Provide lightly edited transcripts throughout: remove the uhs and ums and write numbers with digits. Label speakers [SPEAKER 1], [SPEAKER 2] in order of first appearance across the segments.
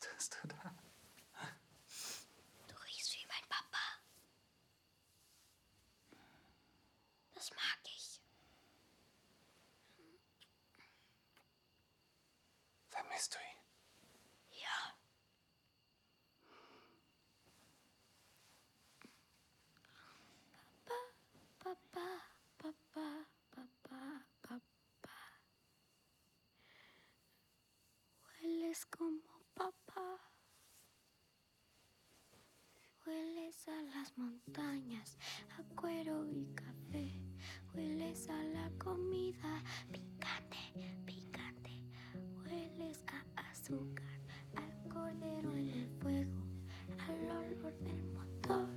[SPEAKER 1] tust du da?
[SPEAKER 2] Du riechst wie mein Papa. Das mag ich.
[SPEAKER 1] Vermisst du ihn?
[SPEAKER 2] Ja. Papa, Papa, Papa, Papa. Hueles como papá. Hueles a las montañas, a cuero y café. Hueles a la comida picante, picante. Hueles a azúcar, al cordero en el fuego, al olor del motor.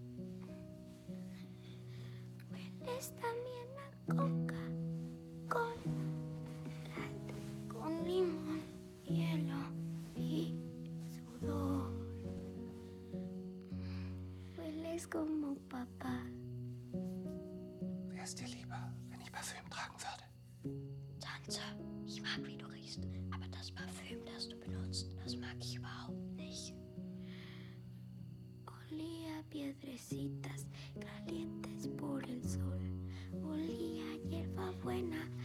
[SPEAKER 2] Hueles también a Coca-Cola, light, con limón, hielo y sudor. Hueles como papá.
[SPEAKER 1] Wäre es dir lieber, wenn ich Parfüm tragen würde?
[SPEAKER 2] Tante, ich mag, wie du riechst, aber das Parfüm, das du benutzt, das mag ich überhaupt nicht. Olía a piedrecitas calientes por el sol. Olía a hierbabuena